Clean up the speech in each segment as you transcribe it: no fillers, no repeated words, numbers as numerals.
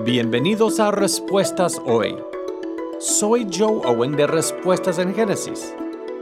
Bienvenidos a Respuestas Hoy. Soy Joe Owen de Respuestas en Génesis.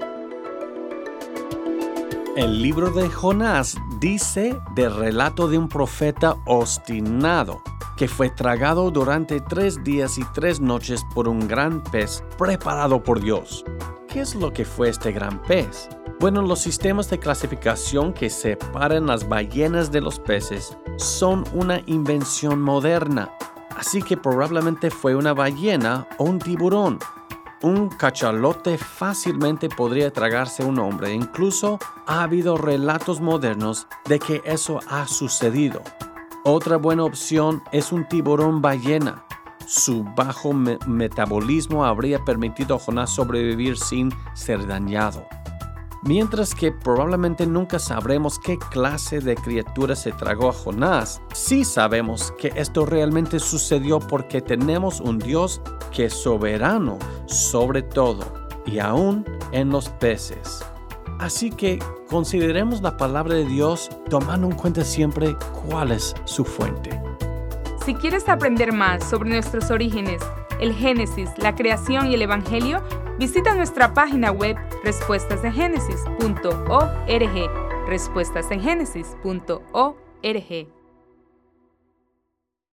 El libro de Jonás dice del relato de un profeta obstinado que fue tragado durante 3 días y 3 noches por un gran pez preparado por Dios. ¿Qué es lo que fue este gran pez? Bueno, los sistemas de clasificación que separan las ballenas de los peces son una invención moderna. Así que probablemente fue una ballena o un tiburón. Un cachalote fácilmente podría tragarse a un hombre. Incluso ha habido relatos modernos de que eso ha sucedido. Otra buena opción es un tiburón ballena. Su bajo metabolismo habría permitido a Jonás sobrevivir sin ser dañado. Mientras que probablemente nunca sabremos qué clase de criatura se tragó a Jonás, sí sabemos que esto realmente sucedió porque tenemos un Dios que es soberano sobre todo y aún en los peces. Así que consideremos la palabra de Dios tomando en cuenta siempre cuál es su fuente. Si quieres aprender más sobre nuestros orígenes, el Génesis, la creación y el Evangelio, visita nuestra página web respuestasengenesis.org, respuestasengenesis.org.